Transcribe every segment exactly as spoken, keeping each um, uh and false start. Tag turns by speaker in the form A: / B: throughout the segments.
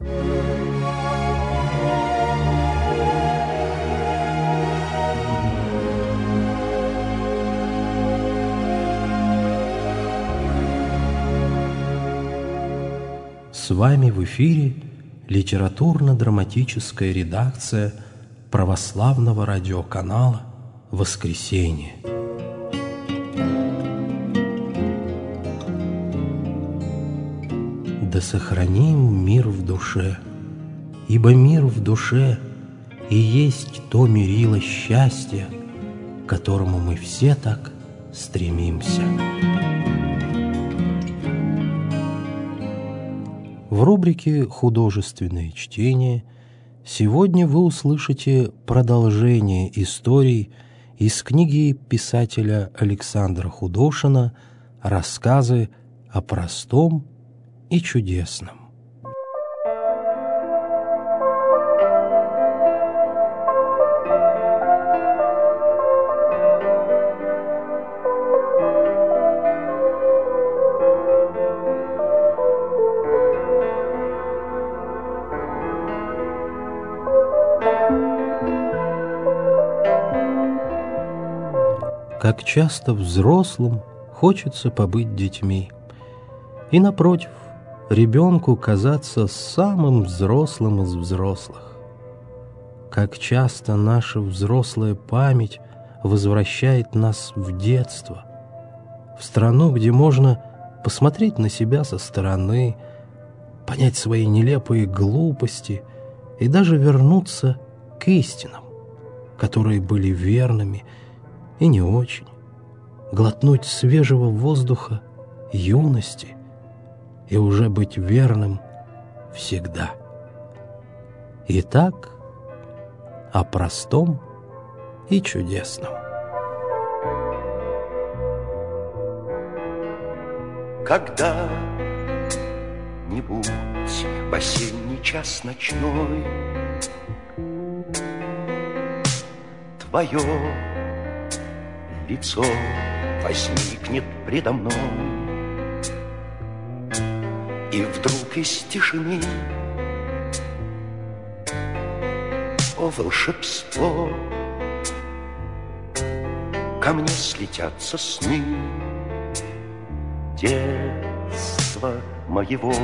A: С вами в эфире литературно-драматическая редакция православного радиоканала «Воскресенье». Да сохраним мир в душе, ибо мир в душе и есть то мерило счастья, к которому мы все так стремимся. В рубрике «Художественное чтение» сегодня вы услышите продолжение историй из книги писателя Александра Худошина «Рассказы о простом и чудесном». Как часто взрослым хочется побыть детьми, и, напротив, ребенку казаться самым взрослым из взрослых. Как часто наша взрослая память возвращает нас в детство, в страну, где можно посмотреть на себя со стороны, понять свои нелепые глупости и даже вернуться к истинам, которые были верными и не очень, глотнуть свежего воздуха юности и уже быть верным всегда. Итак, о простом и чудесном.
B: Когда-нибудь в осенний час ночной твое лицо возникнет предо мной, и вдруг из тишины, о волшебство, ко мне слетятся сны детства моего.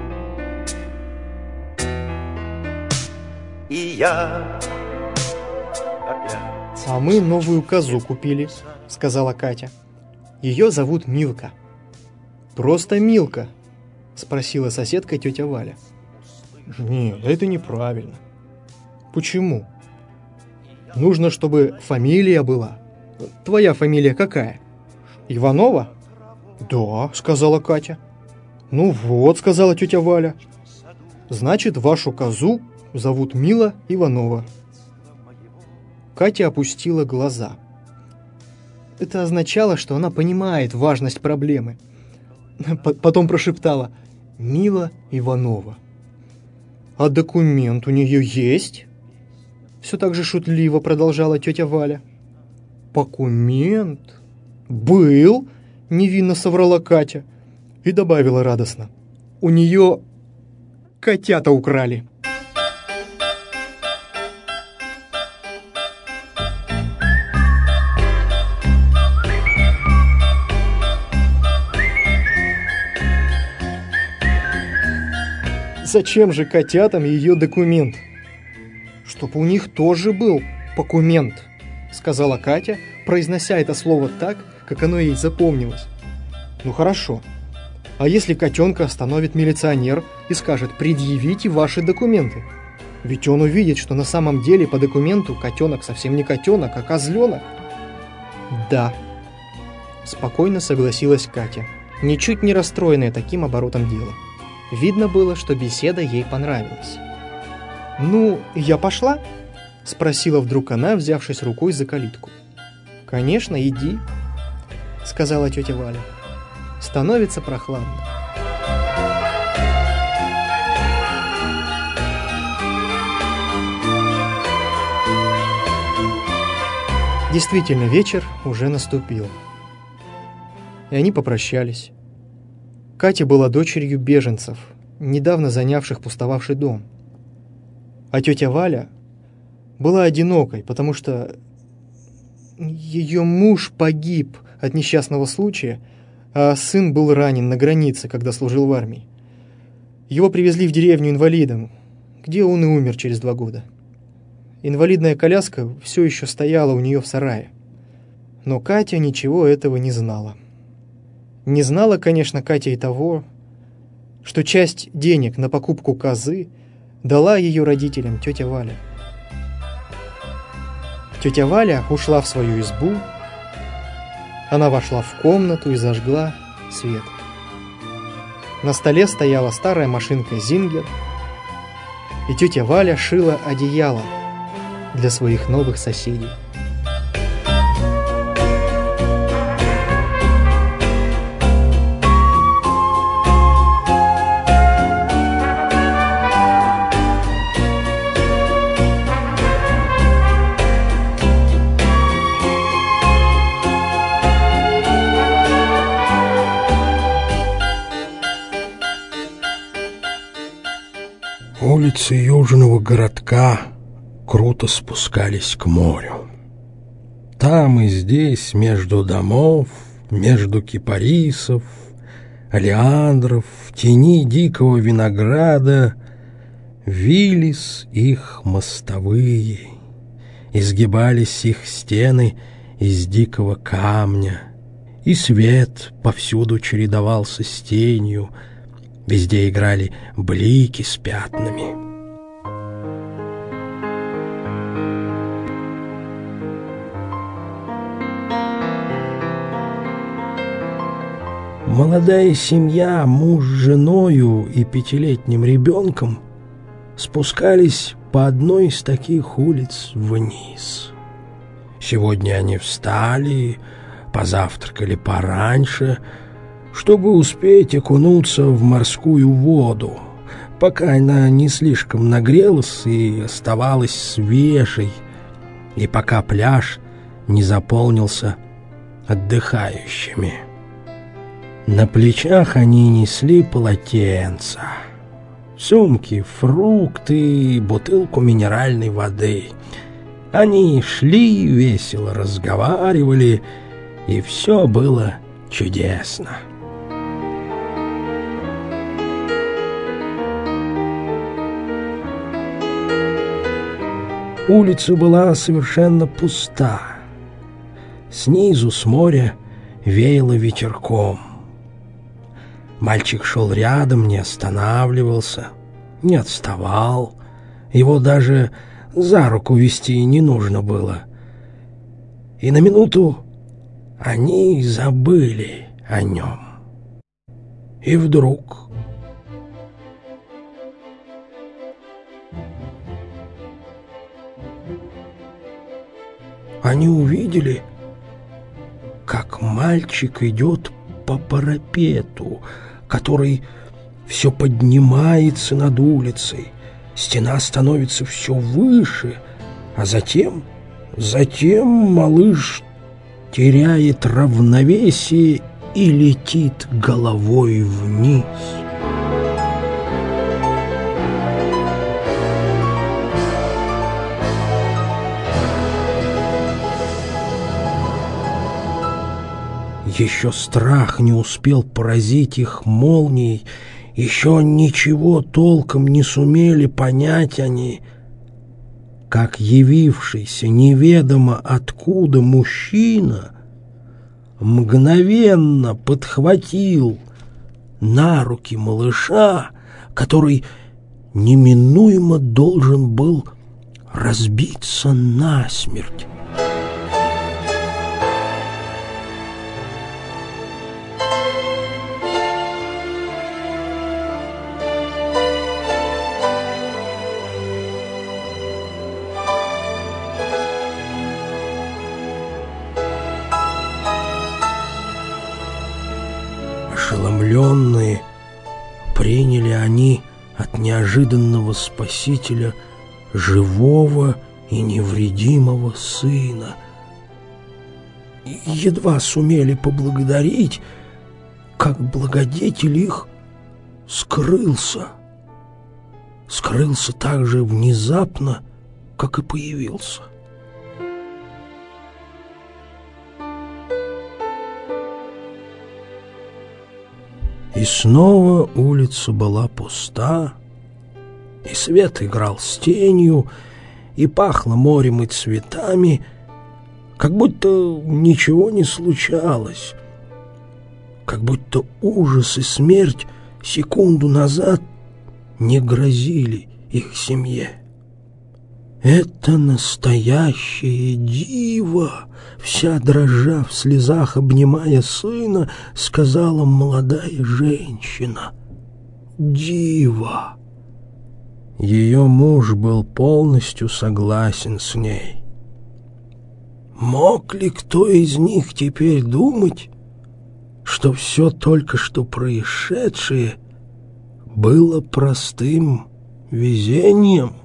B: И я опять...
C: «А мы новую козу купили», — сказала Катя. «Ее зовут Милка». «Просто Милка?» — спросила соседка тетя Валя. «Нет, это неправильно». «Почему?» «Нужно, чтобы фамилия была. Твоя фамилия какая? Иванова?» «Да», — сказала Катя. «Ну вот», — сказала тетя Валя. «Значит, вашу козу зовут Мила Иванова». Катя опустила глаза. Это означало, что она понимает важность проблемы. Потом прошептала: «Мила Иванова». «А документ у нее есть?» Все так же шутливо продолжала тетя Валя. «Документ? Был?» — невинно соврала Катя и добавила радостно: «У нее котята украли». Зачем же котятам ее документ? Чтоб у них тоже был документ, сказала Катя, произнося это слово так, как оно ей запомнилось. Ну хорошо. А если котенка остановит милиционер и скажет: предъявите ваши документы? Ведь он увидит, что на самом деле по документу котенок совсем не котенок, а козленок. Да, спокойно согласилась Катя, ничуть не расстроенная таким оборотом дела. Видно было, что беседа ей понравилась. «Ну, я пошла?» — спросила вдруг она, взявшись рукой за калитку. «Конечно, иди», — сказала тетя Валя. «Становится прохладно». Действительно, вечер уже наступил. И они попрощались. Катя была дочерью беженцев, недавно занявших пустовавший дом. А тетя Валя была одинокой, потому что ее муж погиб от несчастного случая, а сын был ранен на границе, когда служил в армии. Его привезли в деревню инвалидом, где он и умер через два года. Инвалидная коляска все еще стояла у нее в сарае. Но Катя ничего этого не знала. Не знала, конечно, Катя и того, что часть денег на покупку козы дала ее родителям тетя Валя. Тетя Валя ушла в свою избу. Она вошла в комнату и зажгла свет. На столе стояла старая машинка «Зингер», и тетя Валя шила одеяло для своих новых соседей.
A: Улицы южного городка круто спускались к морю. Там и здесь, между домов, между кипарисов, олеандров, в тени дикого винограда вились их мостовые, изгибались их стены из дикого камня, и свет повсюду чередовался с тенью. Везде играли блики с пятнами. Молодая семья, муж с женою и пятилетним ребенком спускались по одной из таких улиц вниз. Сегодня они встали, позавтракали пораньше, чтобы успеть окунуться в морскую воду, пока она не слишком нагрелась и оставалась свежей, и пока пляж не заполнился отдыхающими. На плечах они несли полотенца, сумки, фрукты, бутылку минеральной воды. Они шли, весело разговаривали, и все было чудесно. Улица была совершенно пуста. Снизу с моря веяло ветерком. Мальчик шел рядом, не останавливался, не отставал. Его даже за руку вести не нужно было. И на минуту они забыли о нем. И вдруг они увидели, как мальчик идет по парапету, который все поднимается над улицей. Стена становится все выше, а затем, затем малыш теряет равновесие и летит головой вниз. Еще страх не успел поразить их молнией, еще ничего толком не сумели понять они, как явившийся неведомо откуда мужчина мгновенно подхватил на руки малыша, который неминуемо должен был разбиться насмерть. Ошеломленные приняли они от неожиданного спасителя живого и невредимого сына. И едва сумели поблагодарить, как благодетель их скрылся. Скрылся так же внезапно, как и появился. И снова улица была пуста, и свет играл с тенью, и пахло морем и цветами, как будто ничего не случалось, как будто ужас и смерть секунду назад не грозили их семье. «Это настоящее диво!» — вся дрожа в слезах, обнимая сына, сказала молодая женщина. «Диво!» Ее муж был полностью согласен с ней. Мог ли кто из них теперь думать, что все только что происшедшее было простым везением?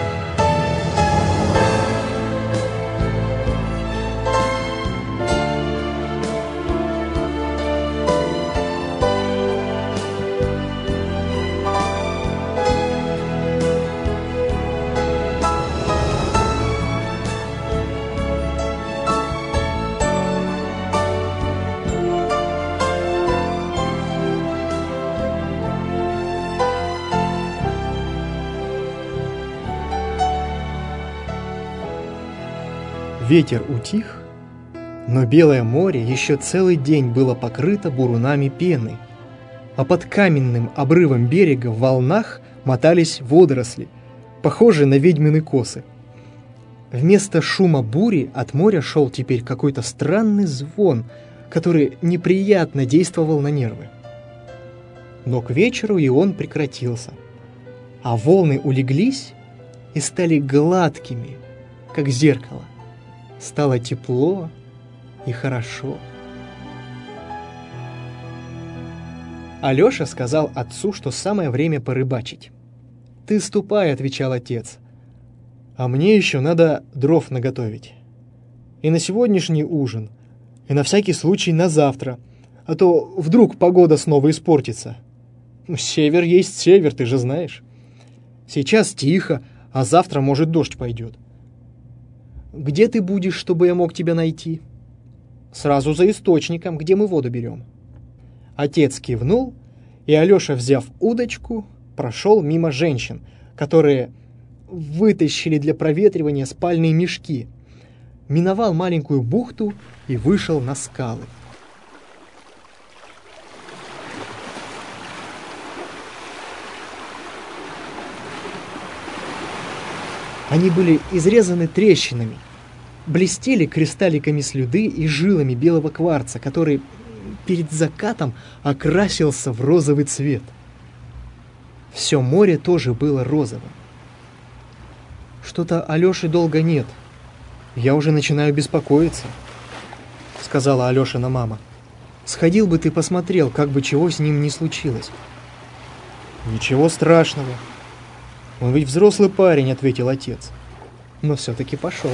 C: Ветер утих, но Белое море еще целый день было покрыто бурунами пены, а под каменным обрывом берега в волнах мотались водоросли, похожие на ведьмины косы. Вместо шума бури от моря шел теперь какой-то странный звон, который неприятно действовал на нервы. Но к вечеру и он прекратился, а волны улеглись и стали гладкими, как зеркало. Стало тепло и хорошо. Алеша сказал отцу, что самое время порыбачить. «Ты ступай», — отвечал отец, — «а мне еще надо дров наготовить. И на сегодняшний ужин, и на всякий случай на завтра, а то вдруг погода снова испортится. Ну, север есть север, ты же знаешь. Сейчас тихо, а завтра, может, дождь пойдет. Где ты будешь, чтобы я мог тебя найти?» «Сразу за источником, где мы воду берем». Отец кивнул, и Алеша, взяв удочку, прошел мимо женщин, которые вытащили для проветривания спальные мешки, миновал маленькую бухту и вышел на скалы. Они были изрезаны трещинами, блестели кристалликами слюды и жилами белого кварца, который перед закатом окрасился в розовый цвет. Все море тоже было розовым. «Что-то Алёши долго нет. Я уже начинаю беспокоиться», — сказала Алёшина мама. «Сходил бы ты посмотрел, как бы чего с ним не случилось». «Ничего страшного. Он ведь взрослый парень», — ответил отец. Но все-таки пошел.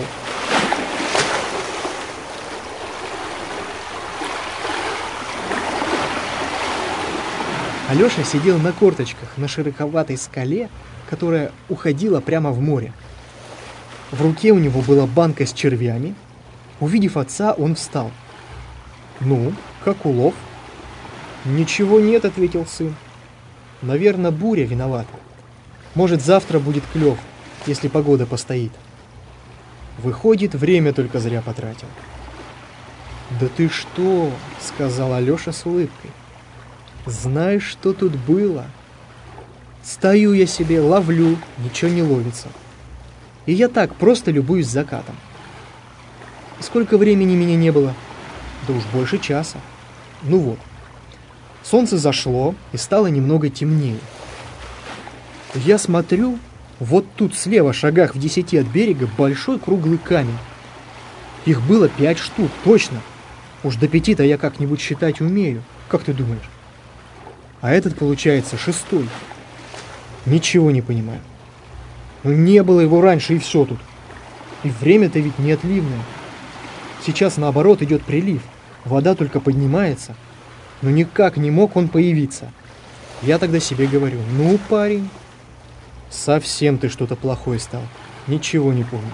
C: Алеша сидел на корточках на широковатой скале, которая уходила прямо в море. В руке у него была банка с червями. Увидев отца, он встал. «Ну, как улов?» «Ничего нет», — ответил сын. «Наверное, буря виновата. Может, завтра будет клев, если погода постоит. Выходит, время только зря потратил». «Да ты что?» — сказал Алеша с улыбкой. «Знаешь, что тут было? Стою я себе, ловлю, ничего не ловится. И я так просто любуюсь закатом. Сколько времени меня не было? Да уж больше часа. Ну вот. Солнце зашло и стало немного темнее. Я смотрю, вот тут слева, шагах в десяти от берега, большой круглый камень. Их было пять штук, точно. Уж до пяти-то я как-нибудь считать умею. Как ты думаешь? А этот, получается, шестой. Ничего не понимаю. Ну, не было его раньше, и все тут. И время-то ведь не отливное. Сейчас, наоборот, идет прилив. Вода только поднимается. Но никак не мог он появиться. Я тогда себе говорю: ну, парень, совсем ты что-то плохой стал, ничего не помнишь.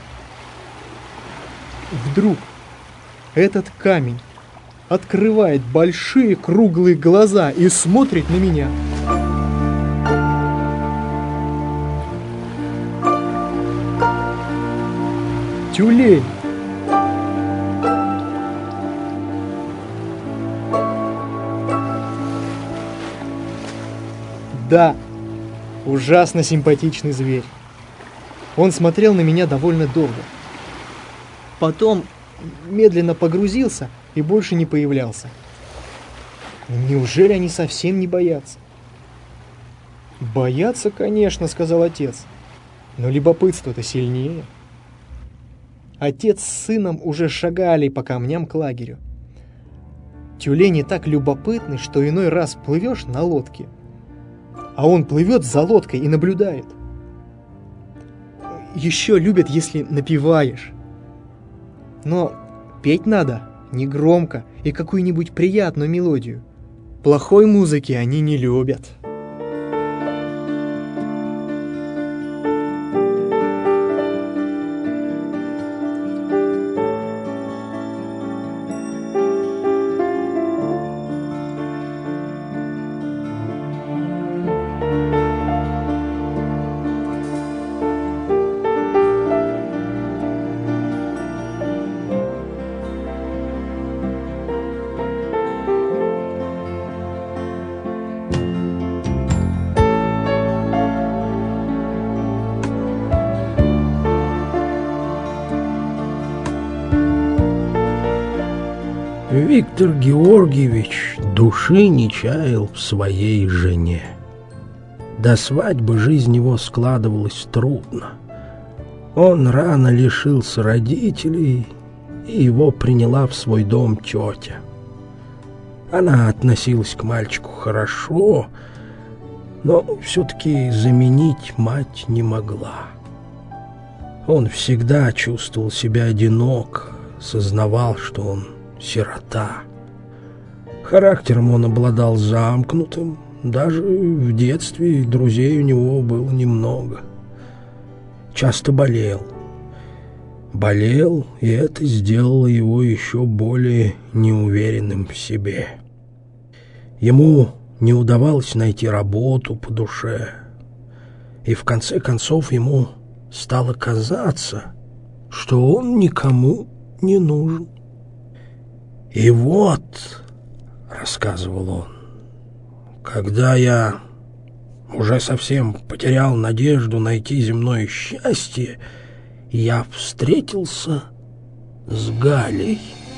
C: Вдруг этот камень открывает большие круглые глаза и смотрит на меня. Тюлень! Да, ужасно симпатичный зверь. Он смотрел на меня довольно долго. Потом медленно погрузился и больше не появлялся. Неужели они совсем не боятся? Боятся, конечно, сказал отец, но любопытство-то сильнее. Отец с сыном уже шагали по камням к лагерю. Тюлени так любопытны, что иной раз плывешь на лодке, а он плывет за лодкой и наблюдает. Еще любят, если напеваешь. Но петь надо негромко и какую-нибудь приятную мелодию. Плохой музыки они не любят.
A: Виктор Георгиевич души не чаял в своей жене. До свадьбы жизнь его складывалась трудно. Он рано лишился родителей, и его приняла в свой дом тетя. Она относилась к мальчику хорошо, но все-таки заменить мать не могла. Он всегда чувствовал себя одинок, сознавал, что он сирота. Характером он обладал замкнутым, даже в детстве друзей у него было немного. Часто болел. Болел, и это сделало его еще более неуверенным в себе. Ему не удавалось найти работу по душе, и в конце концов ему стало казаться, что он никому не нужен. «И вот, — рассказывал он, — когда я уже совсем потерял надежду найти земное счастье, я встретился с Галей».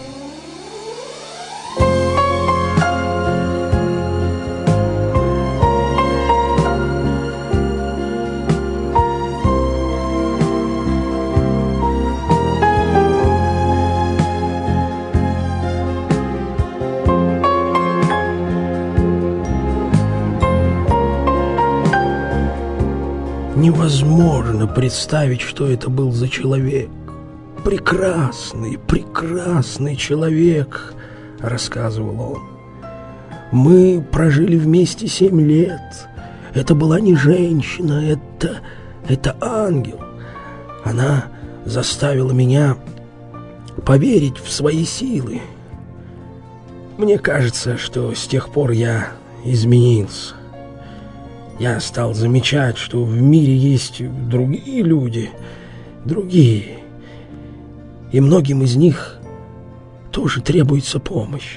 A: Невозможно представить, что это был за человек. Прекрасный, прекрасный человек, рассказывал он. Мы прожили вместе семь лет. Это была не женщина, это, это ангел. Она заставила меня поверить в свои силы. Мне кажется, что с тех пор я изменился. Я стал замечать, что в мире есть другие люди, другие, и многим из них тоже требуется помощь.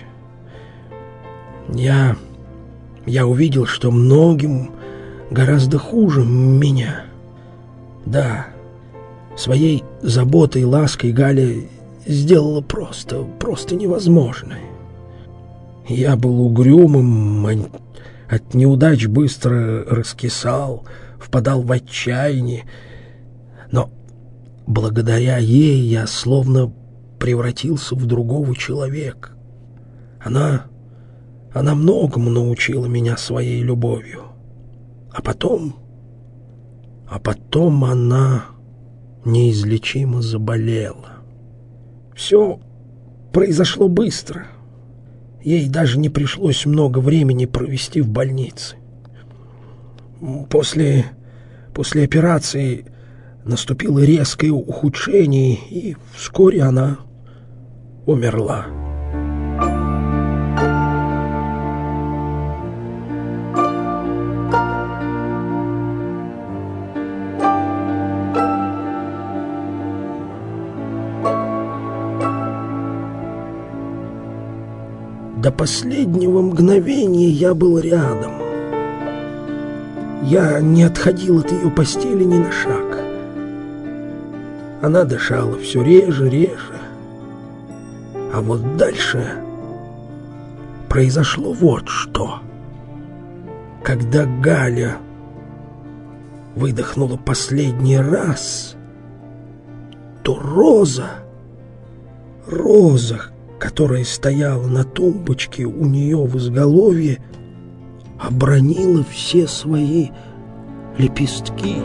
A: Я, я увидел, что многим гораздо хуже меня. Да, своей заботой и лаской Галя сделала просто, просто невозможное. Я был угрюмым, от неудач быстро раскисал, впадал в отчаяние. Но благодаря ей я словно превратился в другого человека. Она, она многому научила меня своей любовью. А потом, а потом она неизлечимо заболела. Все произошло быстро.
D: ей даже не пришлось много времени провести в больнице. После, после операции наступило резкое ухудшение, и вскоре она умерла. До последнего мгновения я был рядом. Я не отходил от ее постели ни на шаг. Она дышала все реже, реже. А вот дальше произошло вот что. Когда Галя выдохнула последний раз, то Роза, Роза, которая стояла на тумбочке у нее в изголовье, обронила все свои лепестки.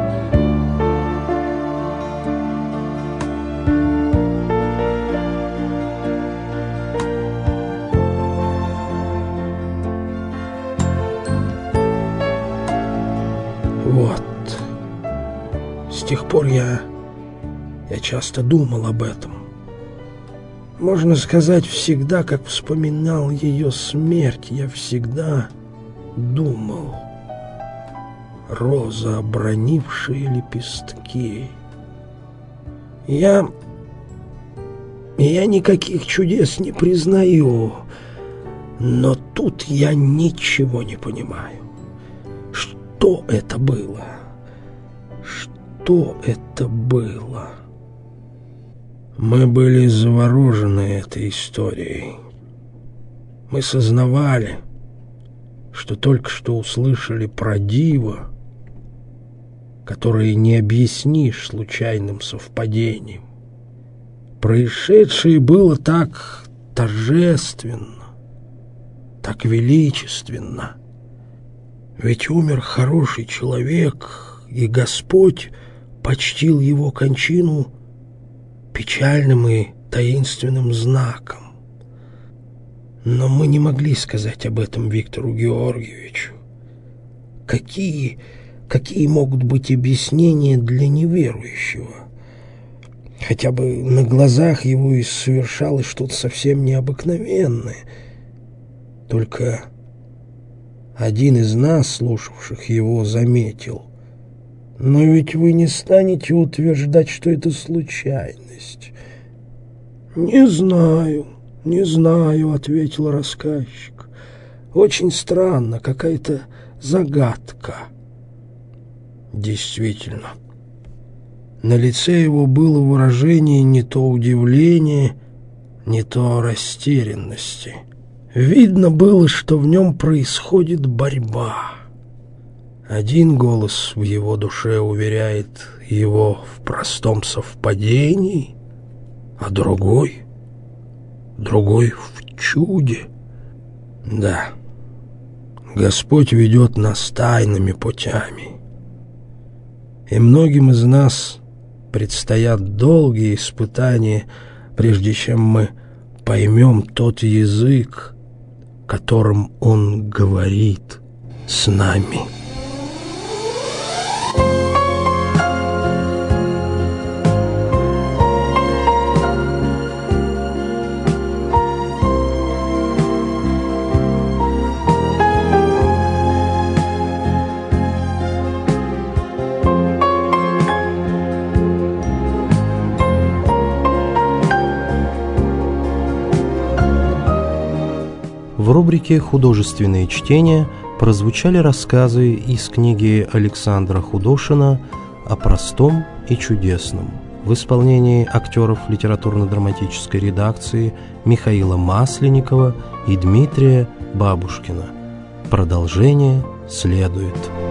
D: Вот. С тех пор я, я часто думал об этом. Можно сказать, всегда, как вспоминал ее смерть, я всегда думал: роза, обронившая лепестки. Я... Я никаких чудес не признаю, но тут я ничего не понимаю. Что это было? Что это было? Мы были заворожены этой историей. Мы сознавали, что только что услышали про диво, которое не объяснишь случайным совпадением. Происшедшее было так торжественно, так величественно. Ведь умер хороший человек, и Господь почтил его кончину печальным и таинственным знаком. Но мы не могли сказать об этом Виктору Георгиевичу. Какие, какие могут быть объяснения для неверующего? Хотя бы на глазах его и совершалось что-то совсем необыкновенное. Только один из нас, слушавших его, заметил: «Но ведь вы не станете утверждать, что это случайность». «Не знаю, не знаю», — ответил рассказчик. «Очень странно, какая-то загадка». Действительно, на лице его было выражение не то удивления, не то растерянности. Видно было, что в нем происходит борьба. Один голос в его душе уверяет его в простом совпадении, а другой, другой в чуде. Да, Господь ведет нас тайными путями, и многим из нас предстоят долгие испытания, прежде чем мы поймем тот язык, которым Он говорит с нами.
A: В рубрике «Художественные чтения» прозвучали рассказы из книги Александра Худошина «О простом и чудесном» в исполнении актеров литературно-драматической редакции Михаила Масленникова и Дмитрия Бабушкина. Продолжение следует.